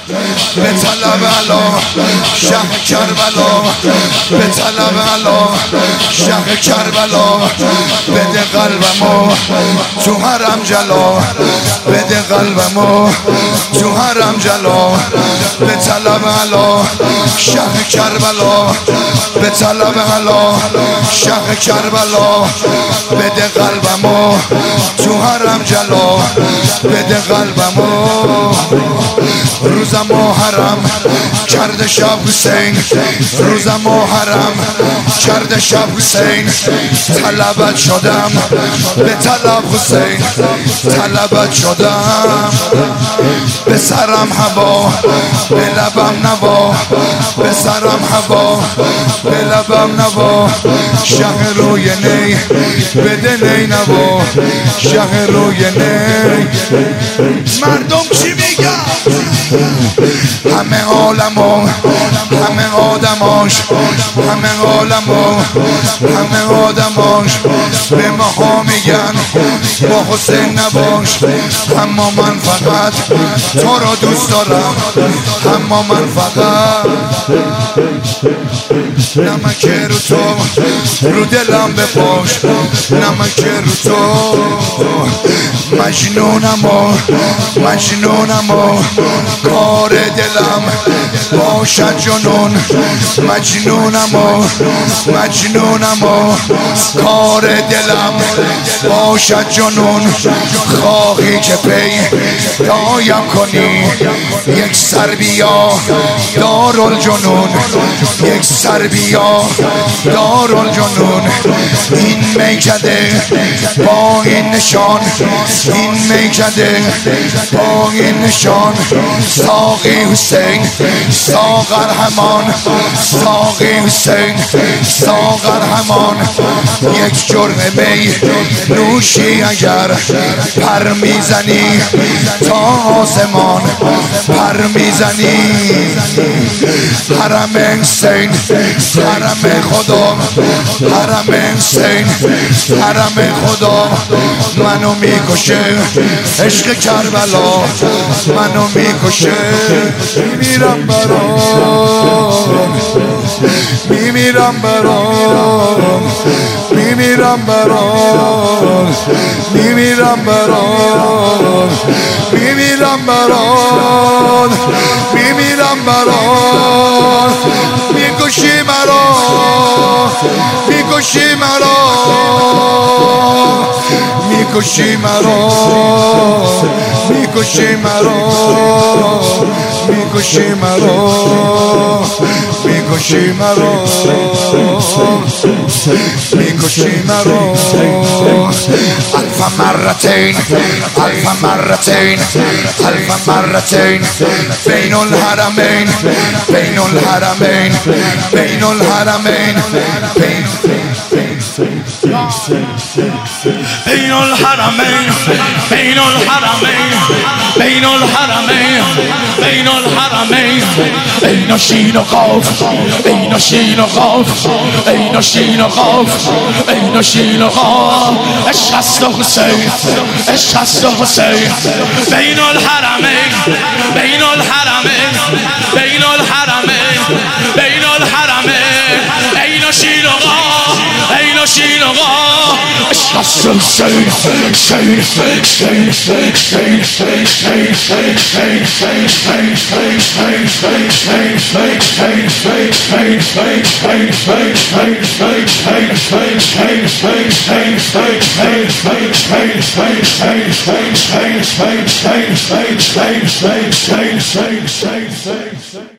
به طلب علا شه کربلا به طلب علا شه کربلا بده قلبمو تو حرم جلا بده قلبمو تو حرم جلا به طلب علا شه کربلا به طلب علا شه کربلا بده قلبمو تو حرم جلا بده قلبمو روز محرم کرده شب حسین روز محرم کرده شب حسین طلبت شدم به طلب حسین طلبت شدم به سرم هوا به لبم نوا به سرم هوا به لبم نوا شه روی نی بده نی نوا شه روی نی مردم چی میگن همه عالمو همه آدماش همه عالمو همه آدماش به ما میگن با حسین نباش اما من فقط تو رو دوست دارم اما من فقط نمک رو تو رو دلم بپاش نمک رو تو مجنونم و کار دلم باشد جنون مجنونم و کار دلم باشد جنون خواهی که پی دایم کنی یک سر بیا دارالجنون یک سر بیا دارالجنون این میکده با این نشان این میکده با این نشان ساقی حسین ساغر همان ساقی حسین ساغر همان یک جرعه می نوشی اگر پر میزنی تا آسمان پر میزنی حرم حسین حرم خدا حرم حسین حرم خدا منو میکشه عشق کربلا منو میکشه میمیرم برام میمیرم برام میمیرم برام میمیرم برام میمیرم برام میمیرم برام میکشی مرا میکشی مرا میکشی مرا میکشی مرا میکشی مرا میکشی مرا میکشی مرا الف مرتين الف مرتين الف مرتين بين الحرمين بين الحرمين بين الحرمين بين الحرمين بين الحرمين بين الحرمين بين الحرمين بين شين وقاف بين شين وقاف بين شين وقاف بين شين وقاف اشخاص حسين اشخاص حسين بين الحرمين بين الحرمين بين الحرمين بين الحرمين بين شين وقاف بين شين وقاف اشخاص حسين حسين حسين حسين حسين